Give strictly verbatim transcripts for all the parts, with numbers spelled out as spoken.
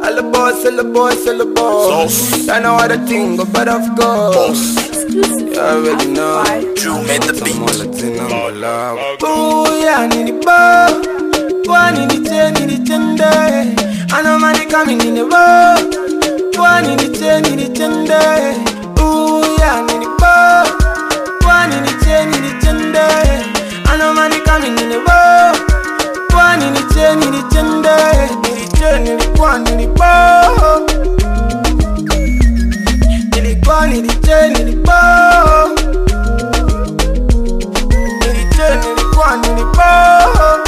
All the boss, all the boss, all the boss. I know how the thing go, but of course you already know. Drew made the beat. Ooh, yeah, I need the ball. One in the chain, in the tender. I know money coming in the ball. One in the chain, in the tender. Ooh, yeah, I need the ball. One in the chain, in the tender. I know money coming in the ball. One in the chain, in the tender. In the chain, in the one, in the ball. In the one, in the chain, in the ball. In the chain, in the one, in the ball.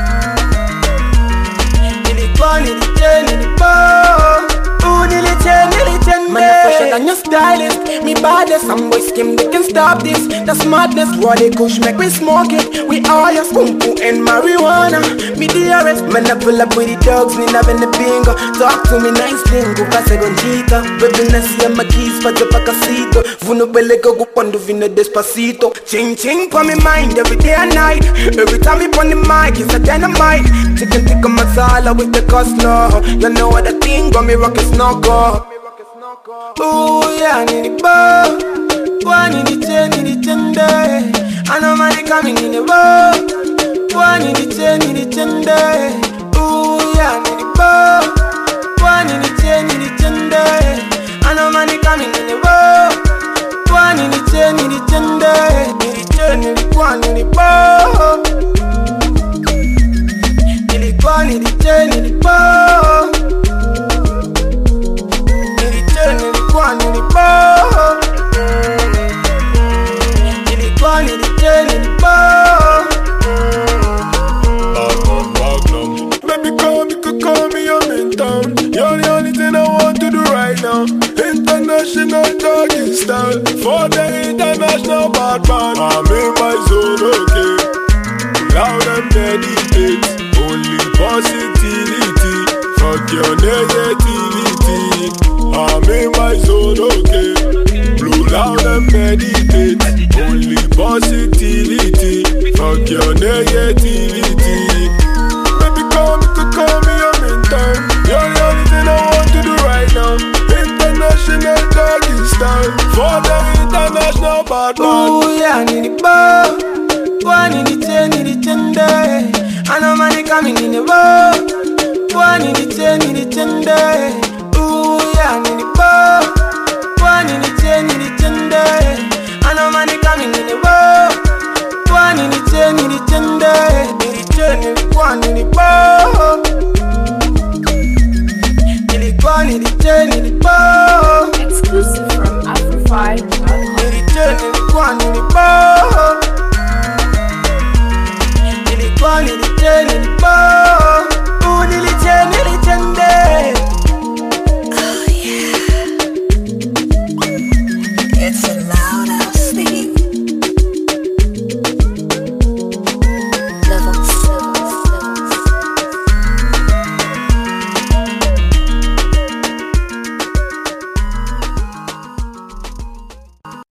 In the one, in the chain, in the ball. Ooh, in the chain, in the chain. Man, I'm fresher than your stylist. Me baddest, some boys skim, they can stop this. That's madness, what they push, make we smoke it. We all your skunku and marijuana. Me dearest, man, I pull up with the dogs, me having the bingo. Talk to me nice lingo, pasa gonchita. Baby, nasi ya makis, pata pa casito. Vuno beleka gupandu vino despacito. Ching ching pa me mind, every day and night. Every time me pon the mic, it's a dynamite. Chicken tikka masala with the coleslaw. You know what the thing, got me rockin' snuggle. Ooh, yeah, I need the ball. One in the chain, in the tender. I know money coming in the ball. One in the chain, in the tender. Ooh, yeah, I need the ball. One in the chain, in the tender. I know money coming in the ball. One in the chain, in the tender. In the chain, in the one, in the ball. In the one, in the chain, in the ball. One in the ball, in the one in the chain in the ball. Magnum, Magnum. Baby, call me, could call me, I'm in town. You're the only thing I want to do right now. International talking style for the international bad man. I'm in my zone, okay. Loud and meditate, only positivity. Fuck your negativity. I'm in my zone, okay. Blue loud and meditate. Only positivity. Fuck your negativity. Baby, call me, could call me, I'm in town. You're the only thing I want to do right now. International talking style for the international bad man. Ooh, yeah, I need the ball. One in the chain, in the tender. I know money coming in the ball. One in the chain, in the tender. Ooh, yeah, I need the ball. One in the chain, in the tender. I know money coming in the ball. One in the chain, in the tender. In the chain, in the one, in the ball. In the one, in the chain, in the ball. Exclusive from Afro five dot com. In the chain, in the one, in the ball.